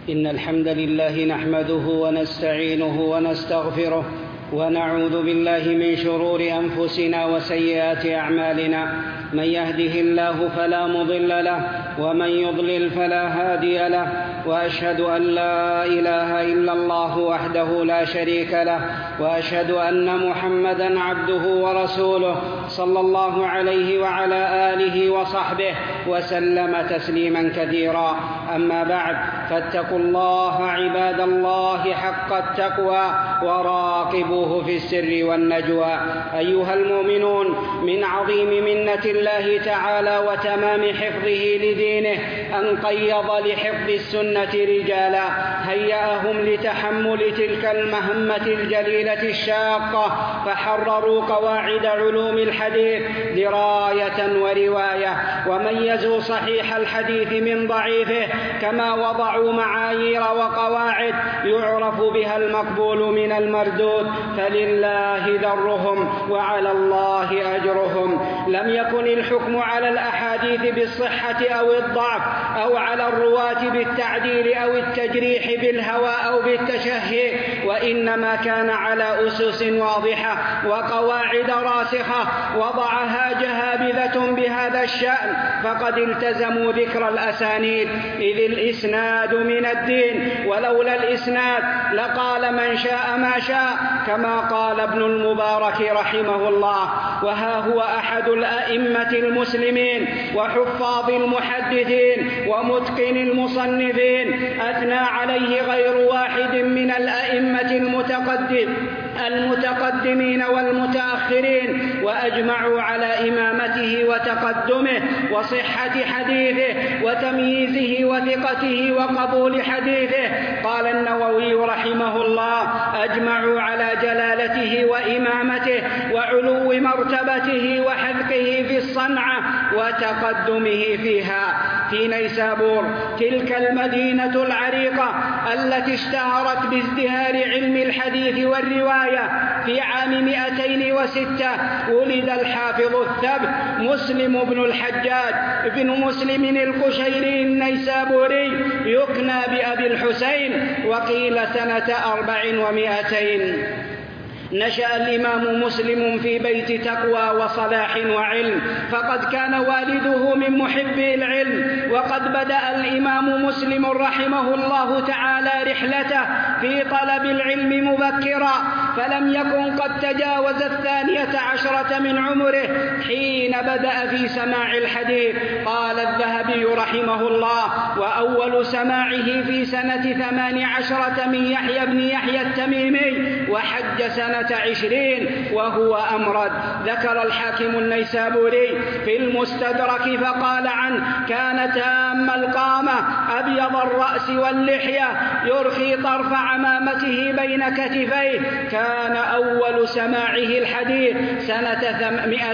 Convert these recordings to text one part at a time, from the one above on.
إن الحمد لله نحمده ونستعينه ونستغفره ونعوذ بالله من شرور أنفسنا وسيئات أعمالنا. من يهده الله فلا مضل له ومن يضلل فلا هادي له، وأشهد أن لا إله إلا الله وحده لا شريك له، وأشهد أن محمدًا عبده ورسوله صلى الله عليه وعلى آله وصحبه وسلم تسليمًا كثيرا. أما بعد، فاتقوا الله عباد الله حق التقوى وراقبوه في السر والنجوى. أيها المؤمنون، من عظيم منة الله تعالى وتمام حفظه لدينه أن قيض لحفظ السنة رجالا هيأهم لتحمل تلك المهمة الجليلة الشاقة، فحرروا قواعد علوم الحديث دراية ورواية، وميزوا صحيح الحديث من ضعيفه، كما وضعوا معايير وقواعد يعرف بها المقبول من المردود، فلله درهم وعلى الله أجرهم. لم يكن الحكم على الأحاديث بالصحة أو الضعف، أو على الرواة بالتعديل أو التجريح بالهوى أو بالتشهي، وإنما كان على أسس واضحة وقواعد راسخة وضعها جهابذة بهذا الشأن، فقد التزموا ذكر الأسانيد، إذ الإسناد من الدين، ولولا الإسناد لقال من شاء ما شاء، كما قال ابن المبارك رحمه الله. وها هو أحد الأئمة المسلمين وحفاظ المحدثين ومتقن المصنفين، أثنى عليه غير واحد من الأئمة المتقدمين والمتأخرين، وأجمعوا على إمامته وتقدمه وصحة حديثه وتمييزه وثقته وقبول حديثه. قال النووي رحمه الله: أجمعوا على جلالته وإمامته وعلو مرتبته وحذقه في الصنعة وتقدمه فيها. في نيسابور، تلك المدينة العريقة التي اشتهرت بازدهار علم الحديث والرواية، في عام 206 ولد الحافظ الثبت مسلم بن الحجاج بن مسلم القشيري النيسابوري، يكنى بأبي الحسين، وقيل سنة 400. نشأ الإمام مسلم في بيت تقوى وصلاح وعلم، فقد كان والده من محبي العلم. وقد بدأ الإمام مسلم رحمه الله تعالى رحلته في طلب العلم مبكرا، فلم يكن قد تجاوز 12 من عمره حين بدأ في سماع الحديث. قال الذهبي رحمه الله: وأول سماعه في سنة 18 من يحيى بن يحيى التميمي، وحج سنة 20 وهو أمرد. ذكر الحاكم النيسابوري في المستدرك فقال عنه: كان تام القامة أبيض الرأس واللحية، يرخي طرف عمامته بين كتفيه. كان أول سماعه الحديث سنة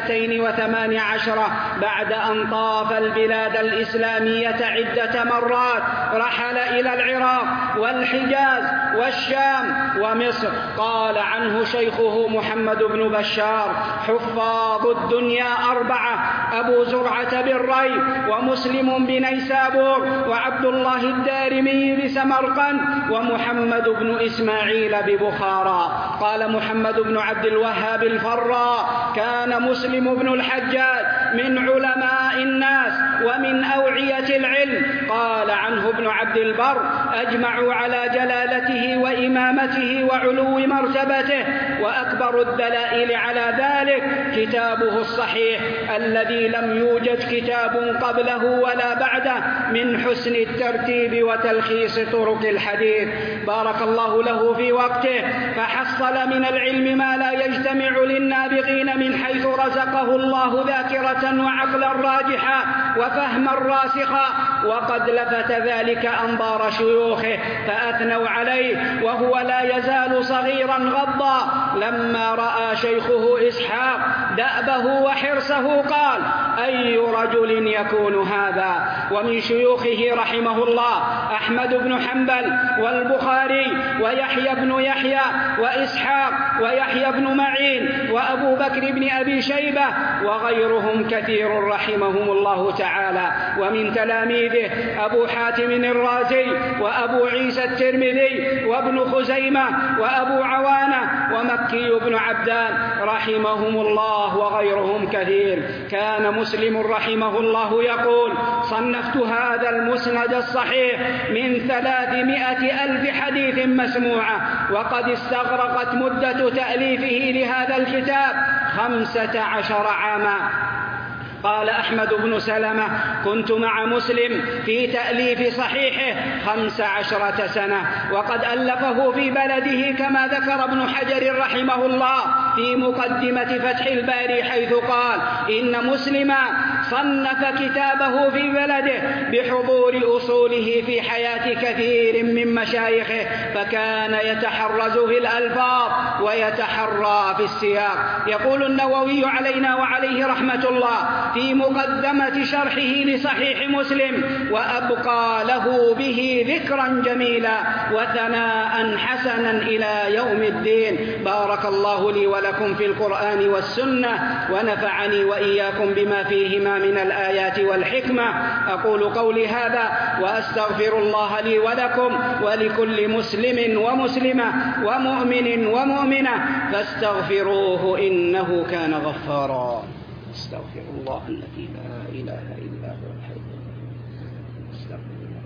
218 بعد أن طاف البلاد الإسلامية عدة مرات. رحل إلى العراق والحجاز والشام ومصر. قال عنه شيخه محمد بن بشار: حفاظ الدنيا 4: أبو زرعة بالري، ومسلم بنيسابور، وعبد الله الدارمي بسمرقند، ومحمد بن إسماعيل ببخارى. قال محمد بن عبد الوهاب الفراء: كان مسلم بن الحجاج من علماء الناس ومن أوعية العلم. قال عنه ابن عبد البر: أجمعوا على جلالته وإمامته وعلو مرتبته، وأكبر الدلائل على ذلك كتابه الصحيح الذي لم يوجد كتاب قبله ولا بعده من حسن الترتيب وتلخيص طرق الحديث. بارك الله له في وقته، فحصل من العلم ما لا يجتمع للنابغين من حيث رزقه الله ذاكرة وعقلا راجحا وفهما راسخا، وقد لفت ذلك أنظار شيوخه فأثنوا عليه، وهو لا يزال صغيرا غضا. لما رأى شيخه إسحاق دأبه وحرصه قال: أي رجل يكون هذا؟ ومن شيوخه رحمه الله أحمد بن حنبل والبخاري ويحيى بن يحيى وإسحاق ويحيى بن معين وأبو بكر بن أبي شيبة وغيرهم كثير رحمهم الله تعالى. ومن تلاميذ بسنده أبو حاتم الرازي وأبو عيسى الترمذي وابن خزيمة وأبو عوانة ومكي بن عبدان رحمهم الله وغيرهم كثير. كان مسلم رحمه الله يقول: صنفت هذا المسند الصحيح من 300,000 حديث مسموعة، وقد استغرقت مدة تأليفه لهذا الكتاب 15 عاما. قال أحمد بن سلمة: كنت مع مسلم في تأليف صحيحه 15 سنة، وقد ألفه في بلده كما ذكر ابن حجر رحمه الله في مقدمة فتح الباري، حيث قال: إن مسلما صنف كتابه في بلده بحضور أصوله في حياة كثير من مشايخه، فكان يتحرز في الألفاظ ويتحرى في السياق. يقول النووي علينا وعليه رحمة الله في مقدمة شرحه لصحيح مسلم: وأبقى له به ذكرا جميلا وثناء حسنا إلى يوم الدين. بارك الله لي ولكم في القرآن والسنة، ونفعني وإياكم بما فيهما من الآيات والحكمة. أقول قولي هذا وأستغفر الله لي ولكم ولكل مسلم ومسلمة ومؤمن ومؤمنة فاستغفروه إنه كان غفارا. استغفر الله الذي لا إله إلا هو الحي القيوم. استغفر الله.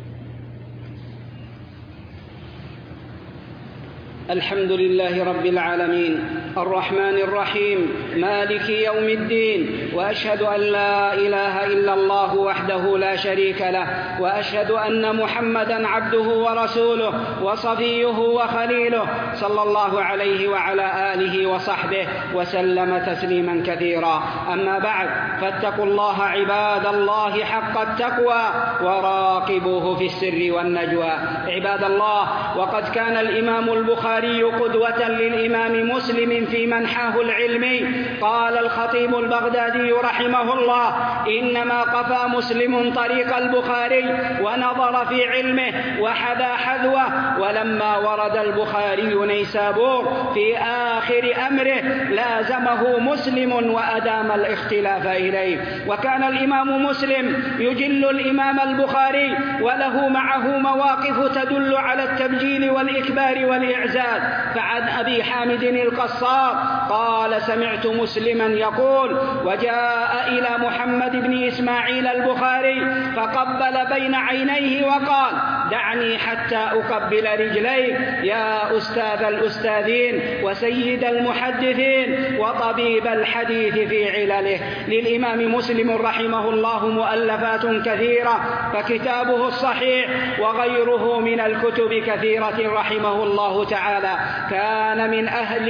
الحمد لله رب العالمين الرحمن الرحيم مالك يوم الدين، وأشهد أن لا إله إلا الله وحده لا شريك له، وأشهد أن محمدا عبده ورسوله وصفيه وخليله، صلى الله عليه وعلى آله وصحبه وسلم تسليما كثيرا. أما بعد، فاتقوا الله عباد الله حق التقوى وراقبوه في السر والنجوى. عباد الله، وقد كان الإمام البخاري قدوة للإمام مسلم في منحاه العلمي. قال الخطيب البغدادي رحمه الله: إنما قفى مسلم طريق البخاري ونظر في علمه وحذا حذوه، ولما ورد البخاري نيسابور في آخر أمره لازمه مسلم وأدام الاختلاف إليه. وكان الإمام مسلم يجل الإمام البخاري، وله معه مواقف تدل على التبجيل والإكبار والإعزاز. فعن أبي حامد القصار قال: سمعت مسلما يقول: وجاء إلى محمد بن إسماعيل البخاري فقبل بين عينيه وقال: دعني حتى أقبل رجليك يا أستاذ الأستاذين وسيد المحدثين وطبيب الحديث في علله. للإمام مسلم رحمه الله مؤلفات كثيرة، فكتابه الصحيح وغيره من الكتب كثيرة رحمه الله تعالى. كان من أهل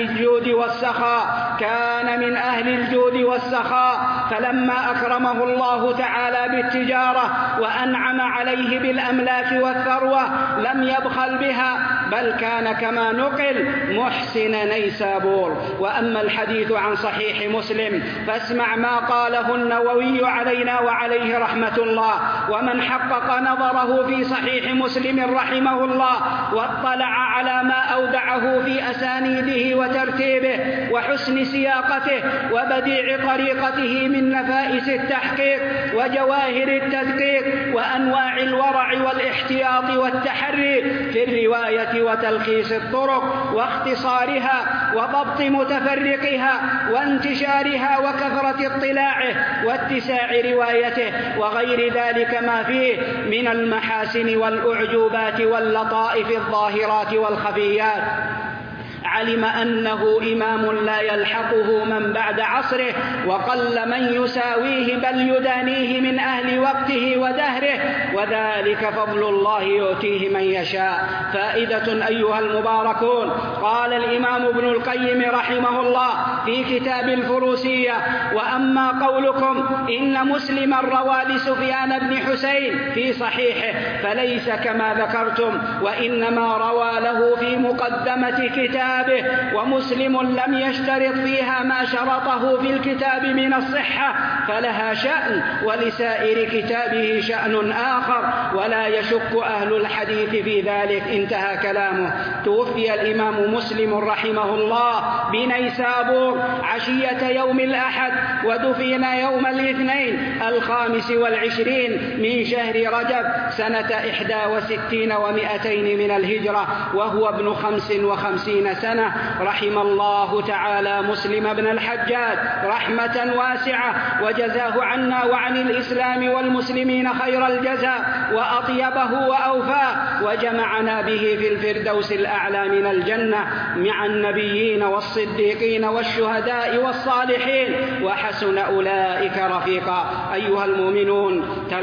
الجود والسخاء، فلما أكرمه الله تعالى بالتجارة وأنعم عليه بالأملاك والثروة لم يبخل بها، بل كان كما نقل محسن نيسابور. وأما الحديث عن صحيح مسلم فاسمع ما قاله النووي علينا وعليه رحمة الله. ومن حقق نظره في صحيح مسلم رحمه الله واطلع على ما أودعه في أسانيده وترتيبه وحسن سياقته وبديع طريقته من نفائس التحقيق وجواهر التدقيق وأنواع الورع والاحتياط والتحري في الرواية وتلخيص الطرق واختصارها وضبط متفرقها وانتشارها وكثرة اطلاعه واتساع روايته وغير ذلك ما فيه من المحاسن والأعجوبات واللطائف الظاهرات والخفيات، علم أنه إمام لا يلحقه من بعد عصره، وقل من يساويه بل يدانيه من أهل وقته ودهره، وذلك فضل الله يؤتيه من يشاء. فائدة أيها المباركون، قال الإمام ابن القيم رحمه الله في كتاب الفروسية: وأما قولكم إن مسلما روى لسفيان بن حسين في صحيحه فليس كما ذكرتم، وإنما روى له في مقدمة كتاب كتابه، ومسلم لم يشترط فيها ما شرطه في الكتاب من الصحة فلها شأن، ولسائر كتابه شأن آخر، ولا يشك أهل الحديث في ذلك. انتهى كلامه. توفي الإمام مسلم رحمه الله بنيسابور عشية يوم الأحد، ودفن يوم الاثنين 25 من شهر رجب سنة 61 و200 من الهجرة، وهو ابن 55 سنة. رحم الله تعالى مسلم بن الحجاج رحمة واسعة، وجزاه عنا وعن الإسلام والمسلمين خير الجزاء وأطيبه وأوفاه، وجمعنا به في الفردوس الأعلى من الجنة مع النبيين والصديقين والشهداء والصالحين، وحسن أولئك رفيقا. أيها المؤمنون،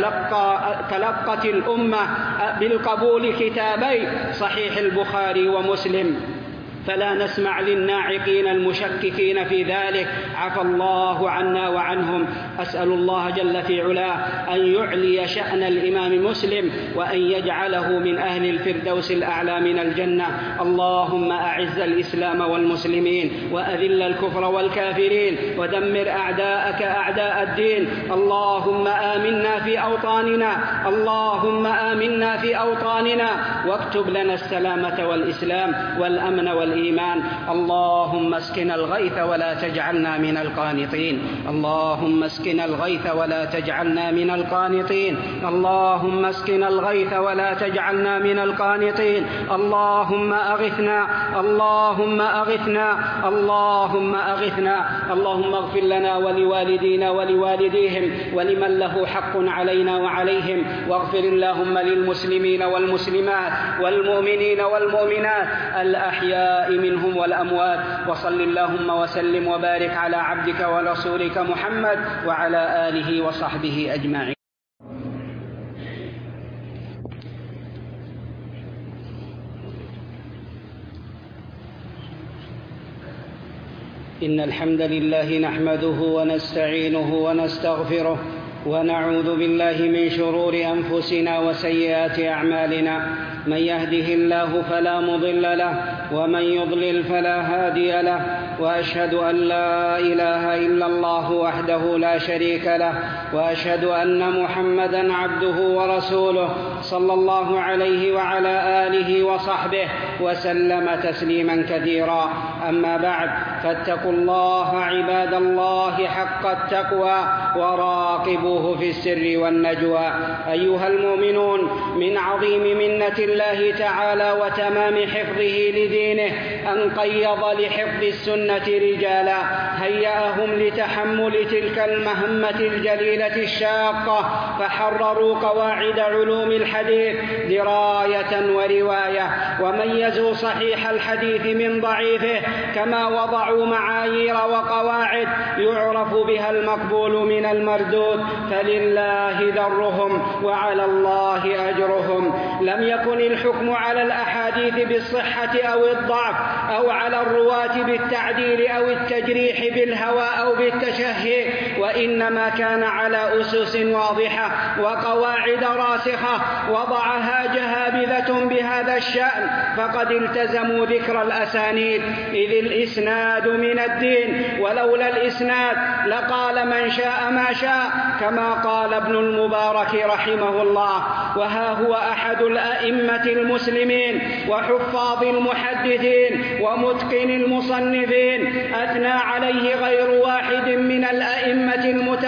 تلقت الأمة بالقبول كتابي صحيح البخاري ومسلم، فلا نسمع للناعقين المشككين في ذلك، عفى الله عنا وعنهم. أسأل الله جل في علاه أن يعلي شأن الإمام مسلم، وأن يجعله من أهل الفردوس الأعلى من الجنة. اللهم أعز الإسلام والمسلمين، وأذل الكفر والكافرين، ودمر أعداءك أعداء الدين. اللهم آمنا في أوطاننا، اللهم آمنا في أوطاننا، واكتب لنا السلامة والإسلام والأمن والإيمان. اللهم اسقنا الغيث ولا تجعلنا من القانطين، اللهم اسقنا الغيث ولا تجعلنا من القانطين، اللهم اسقنا الغيث ولا تجعلنا من القانطين. اللهم أغثنا، اللهم أغثنا، اللهم أغثنا. اللهم اغفر لنا ولوالدينا ولوالديهم ولمن له حق علينا وعليهم، واغفر اللهم للمسلمين والمسلمات والمؤمنين والمؤمنات الأحياء منهم والأموات. وصل اللهم وسلم وبارك على عبدك ورسولك محمد وعلى آله وصحبه أجمعين. إن الحمد لله نحمده ونستعينه ونستغفره، ونعوذ بالله من شرور أنفسنا وسيئات أعمالنا. من يهده الله فلا مضل له، ومن يضلل فلا هادي له، وأشهد أن لا إله إلا الله وحده لا شريك له، وأشهد أن محمدًا عبده ورسوله صلى الله عليه وعلى آله وصحبه وسلم تسليمًا كثيرا. أما بعد، فاتقوا الله عباد الله حق التقوى، وراقبوه في السر والنجوى. أيها المؤمنون، من عظيم منة الله تعالى وتمام حفظه لدينه أن قيض لحفظ السنة رجالا هيأهم لتحمل تلك المهمة الجليلة الشاقة، فحرروا قواعد علوم الحديث دراية ورواية، وميزوا صحيح الحديث من ضعيفه، كما وضعوا معايير وقواعد يعرف بها المقبول من المردود، فلله ذرهم وعلى الله أجرهم. لم يكن الحكم على الأحاديث بالصحة أو الضعف، أو على الرواة بالتعديل أو التجريح بالهوى أو بالتشهي، وإنما كان على أسس واضحة وقواعد راسخة وضعها جهابذة بهذا الشأن، فقد التزموا ذكر الأسانيد، إذ الإسناد من الدين، ولولا الإسناد لقال من شاء ما شاء، كما قال ابن المبارك رحمه الله. وها هو أحد الأئمة المسلمين وحفاظ المحدثين ومتقن المصنفين، أثنى عليه غير واحد من الأئمة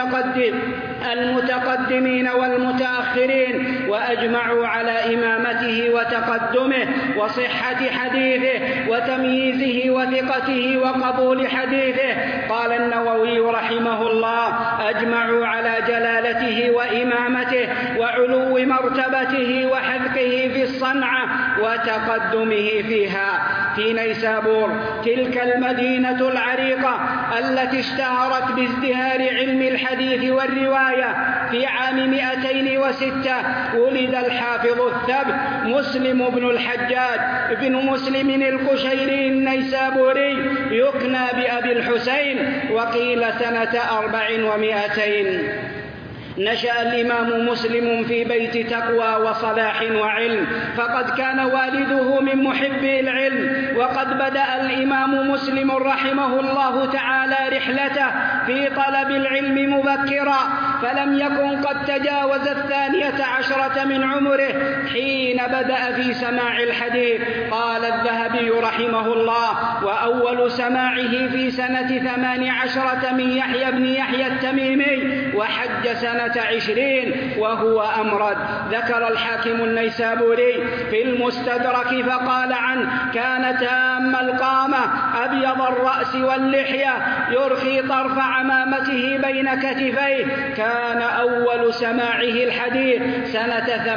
المتقدمين والمتأخرين، وأجمعوا على إمامته وتقدمه وصحة حديثه وتمييزه وثقته وقبول حديثه. قال النووي رحمه الله: أجمعوا على جلالته وإمامته وعلو مرتبته وحذقه في الصنعة وتقدمه فيها. في نيسابور، تلك المدينة العريقة التي اشتهرت بازدهار علم الحديث والرواية، في عام 206 ولد الحافظ الثبت مسلم بن الحجاج بن مسلم القشيري النيسابوري، يكنى بأبي الحسين، وقيل سنة 400. نشأ الإمام مسلم في بيت تقوى وصلاح وعلم، فقد كان والده من محبي العلم. وقد بدأ الإمام مسلم رحمه الله تعالى رحلته في طلب العلم مبكرا، فلم يكن قد تجاوز 12 من عمره حين بدأ في سماع الحديث. قال الذهبي رحمه الله: وأول سماعه في سنة 18 من يحيى بن يحيى التميمي، وحج سنة 20 وهو أمرد. ذكر الحاكم النيسابوري في المستدرك فقال عنه: كان تام القامة أبيض الرأس واللحية، يرخي طرف عمامته بين كتفيه. كان أول سماعه الحديث سنة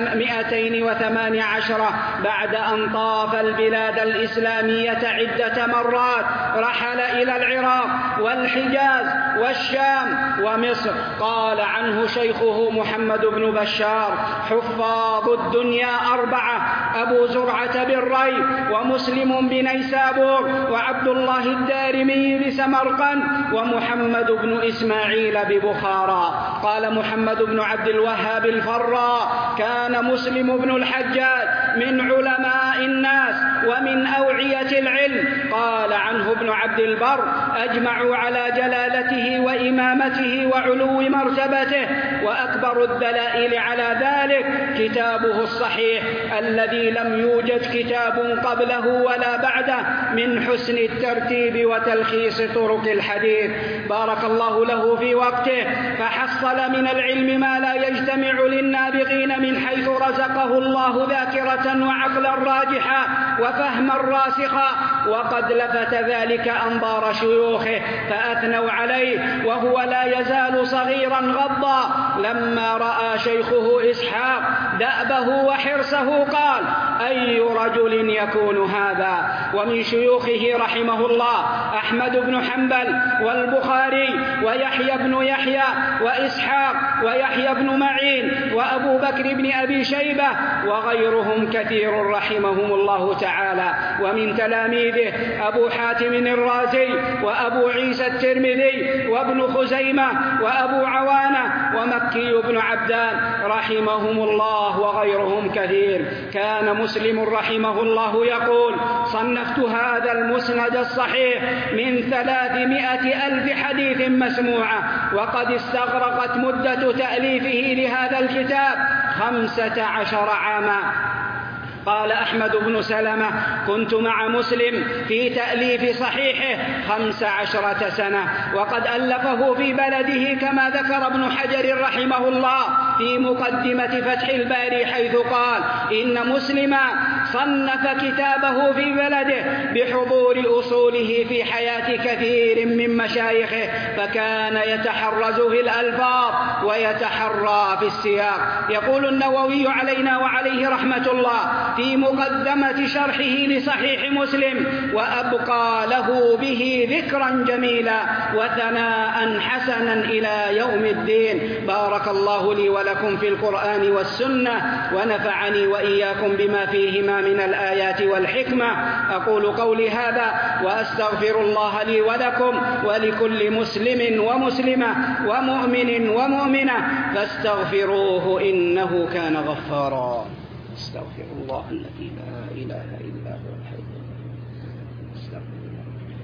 218 بعد أن طاف البلاد الإسلامية عدة مرات. رحل إلى العراق والحجاز والشام ومصر. قال عنه شيخه محمد بن بشار: حفاظ الدنيا 4: أبو زرعة بالري، ومسلم بنيسابور، وعبد الله الدارمي بسمرقند، ومحمد بن إسماعيل ببخارى. قال محمد بن عبد الوهاب الفراء: كان مسلم بن الحجاج من علماء الناس ومن أوعية العلم. قال عنه ابن عبد البر: أجمعوا على جلالته وإمامته وعلو مرتبته، وأكبر الدلائل على ذلك كتابه الصحيح الذي لم يوجد كتاب قبله ولا بعده من حسن الترتيب وتلخيص طرق الحديث. بارك الله له في وقته، فحصل من العلم ما لا يجتمع للنابغين من حيث رزقه الله ذاكرة وعقلا راجحا وفهما راسخا. وقد لفت ذلك أنظار شيوخه فأثنوا عليه وهو لا يزال صغيرا غضا. لما رأى شيخه إسحاق دأبه وحرصه قال: أي رجل يكون هذا؟ ومن شيوخه رحمه الله أحمد بن حنبل والبخاري ويحيى بن يحيى وإسحاق ويحيى بن معين وأبو بكر بن أبي شيبة وغيرهم كثير رحمهم الله تعالى. ومن تلاميذه أبو حاتم الرازي وأبو عيسى الترمذي وابن خزيمة وأبو عوانة ومكي بن عبدان رحمهم الله وغيرهم كثير. كان مسلم رحمه الله يقول: صنفت هذا المسند الصحيح من 300,000 حديث مسموعة، وقد استغرقت مدة تأليفه لهذا الكتاب 15 عاما. قال أحمد بن سلمة: كنت مع مسلم في تأليف صحيحه 15 سنة، وقد ألفه في بلده كما ذكر ابن حجر رحمه الله في مقدمة فتح الباري حيث قال: إن مسلما صنف كتابه في بلده بحضور أصوله في حياة كثير من مشايخه، فكان يتحرز في الألفاظ ويتحرى في السياق. يقول النووي علينا وعليه رحمة الله في مقدمة شرحه لصحيح مسلم: وأبقى له به ذكرا جميلا وثناء حسنا إلى يوم الدين. بارك الله لي ولكم في القرآن والسنة، ونفعني وإياكم بما فيهما من الآيات والحكمة. أقول قولي هذا وأستغفر الله لي ولكم ولكل مسلم ومسلمة ومؤمن ومؤمنة فاستغفروه إنه كان غفارا. استغفر الله الذي لا إله إلا هو الحي القيوم. استغفر الله.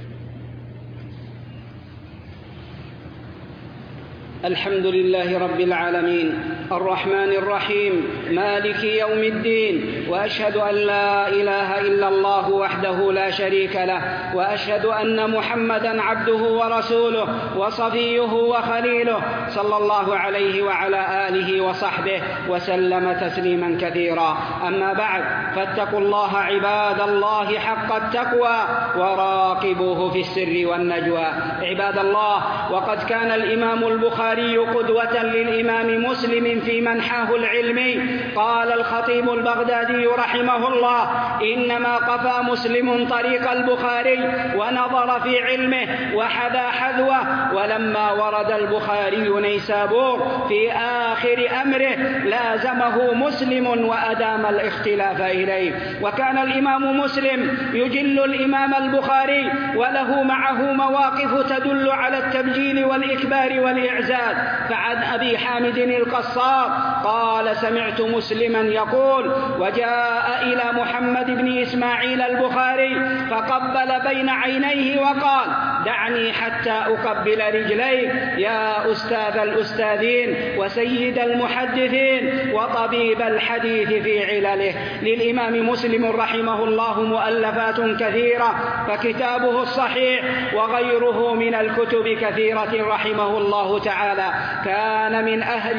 الحمد لله رب العالمين الرحمن الرحيم مالك يوم الدين، وأشهد أن لا إله إلا الله وحده لا شريك له، وأشهد أن محمدا عبده ورسوله وصفيه وخليله صلى الله عليه وعلى آله وصحبه وسلم تسليما كثيرا. أما بعد، فاتقوا الله عباد الله حق التقوى وراقبوه في السر والنجوى. عباد الله، وقد كان الإمام البخاري قدوة للإمام مسلم مسلم في منحاه العلمي. قال الخطيب البغدادي رحمه الله: إنما قفى مسلم طريق البخاري ونظر في علمه وحذا حذوه، ولما ورد البخاري نيسابور في آخر أمره لازمه مسلم وأدام الاختلاف إليه. وكان الإمام مسلم يجل الإمام البخاري، وله معه مواقف تدل على التبجيل والإكبار والإعزاز. فعن أبي حامد القصار قال: سمعت مسلما يقول: وجاء إلى محمد بن إسماعيل البخاري فقبل بين عينيه وقال: دعني حتى أقبل رجليك يا أستاذ الأستاذين وسيد المحدثين وطبيب الحديث في علله. للإمام مسلم رحمه الله مؤلفات كثيرة، فكتابه الصحيح وغيره من الكتب كثيرة رحمه الله تعالى كان من أهل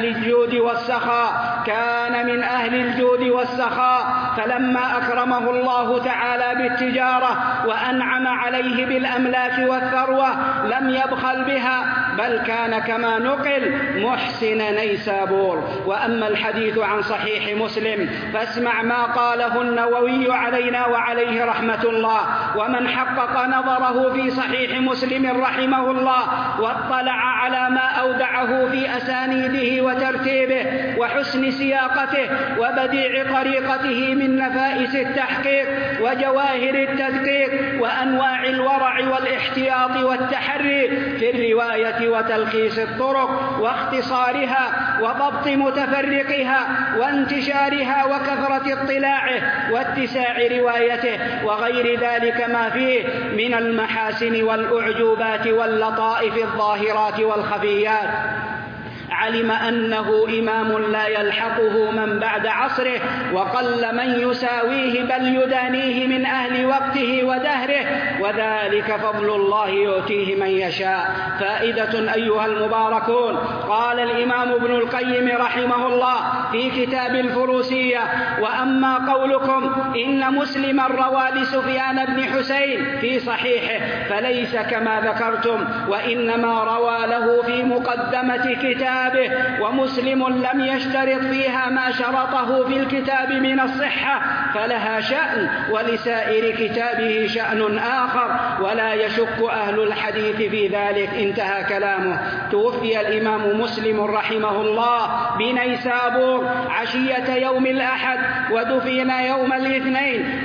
الجود والسخاء، فلما أكرمه الله تعالى بالتجارة وأنعم عليه بالأملاك والثروة لم يبخل بها، بل كان كما نقل محسن نيسابور. وأما الحديث عن صحيح مسلم فاسمع ما قاله النووي علينا وعليه رحمة الله. ومن حقق نظره في صحيح مسلم رحمه الله واطلع على ما أودعه في أسانيده وترتيبه وحسن سياقته وبديع طريقته من نفائس التحقيق وجواهر التدقيق وأنواع الورع والاحتياط والتحري في الرواية وتلخيص الطرق واختصارها وضبط متفرقها وانتشارها وكثرة اطلاعه واتساع روايته وغير ذلك ما فيه من المحاسن والأعجوبات واللطائف الظاهرات والخفيات، علم أنه إمام لا يلحقه من بعد عصره، وقل من يساويه بل يدانيه من أهل وقته ودهره، وذلك فضل الله يؤتيه من يشاء. فائدة أيها المباركون: قال الإمام ابن القيم رحمه الله في كتاب الفروسية: وأما قولكم إن مسلما روى لسفيان بن حسين في صحيحه فليس كما ذكرتم، وإنما روى له في مقدمة كتابه، ومسلم لم يشترط فيها ما شرطه في الكتاب من الصحة، فلها شأن ولسائر كتابه شأن آخر، ولا يشك أهل الحديث في ذلك. انتهى كلامه. توفي الإمام مسلم رحمه الله بنيسابور عشية يوم الأحد، ودفن يوم الاثنين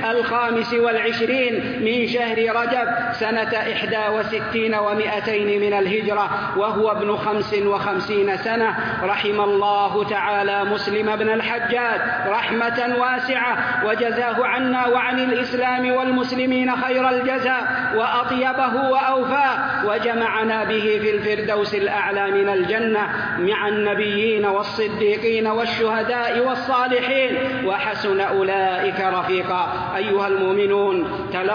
25 من شهر رجب سنة 61 و200 من الهجرة، وهو ابن 55 سنة. رحم الله تعالى مسلم بن الحجاج رحمة واسعة، وجزاه عنا وعن الإسلام والمسلمين خير الجزاء وأطيبه وأوفاه، وجمعنا به في الفردوس الأعلى من الجنة مع النبيين والصديقين والشهداء والصالحين، وحسن أولئك رفيقا. أيها المؤمنون،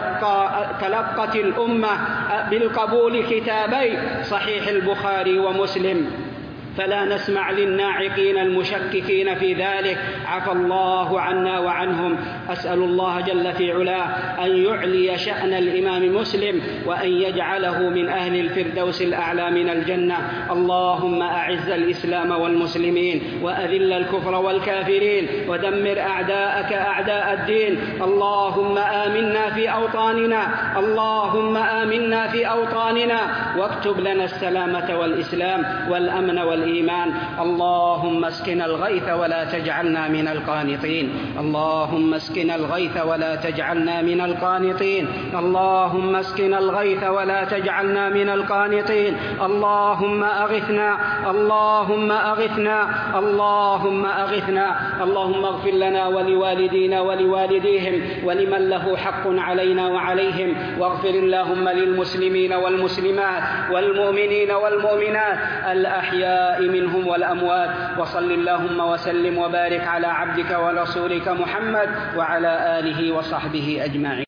تلقت الأمة بالقبول كتابي صحيح البخاري ومسلم، فلا نسمع للناعقين المشككين في ذلك، عفى الله عنا وعنهم. أسأل الله جل في علاه أن يعلي شأن الإمام مسلم وأن يجعله من أهل الفردوس الأعلى من الجنة. اللهم أعز الإسلام والمسلمين وأذل الكفر والكافرين ودمر أعداءك أعداء الدين. اللهم آمنا في أوطاننا، اللهم آمنا في أوطاننا، واكتب لنا السلامة والإسلام والأمن والإيمان. اللهم اسقنا الغيث ولا تجعلنا من القانطين، اللهم اسقنا الغيث ولا تجعلنا من القانطين، اللهم اسقنا الغيث ولا تجعلنا من القانطين. اللهم أغثنا، اللهم أغثنا، اللهم أغثنا. اللهم اغفر لنا ولوالدينا ولوالديهم ولمن له حق علينا وعليهم، واغفر اللهم للمسلمين والمسلمات والمؤمنين والمؤمنات الأحياء منهم والأموات. وصل اللهم وسلم وبارك على عبدك ورسولك محمد وعلى آله وصحبه أجمعين.